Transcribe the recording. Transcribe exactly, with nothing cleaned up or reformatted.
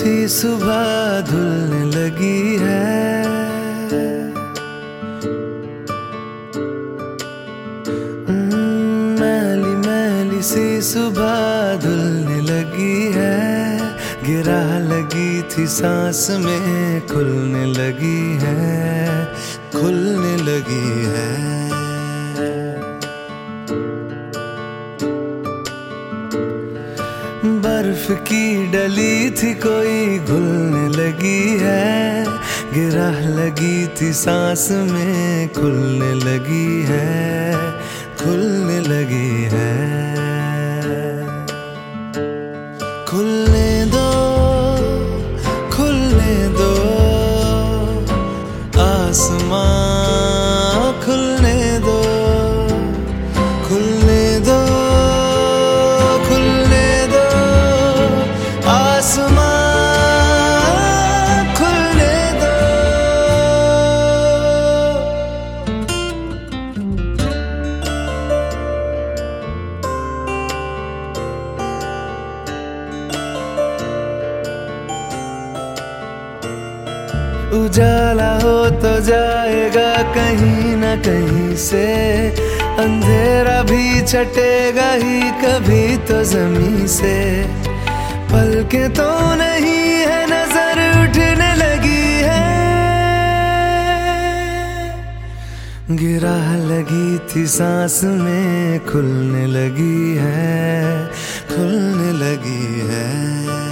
सी सुबह धुलने लगी है। मैली मैली सी सुबह धुलने लगी है। गिरा लगी थी सांस में खुलने लगी है, खुलने लगी है। बर्फ की डली थी कोई घुलने लगी है। गिरा लगी थी सांस में खुलने लगी है, खुलने लगी है। खुलने दो खुलने दो आसमां, खुलने दो खुलने दो खुलने दो आसमां, खुलने दो। उजाला हो तो जाएगा कहीं ना कहीं से, अंधेरा भी छटेगा ही कभी तो जमीन से। पलकें तो नहीं है नजर उठने लगी है। गिरा लगी थी सांस में खुलने लगी है, खुलने लगी है।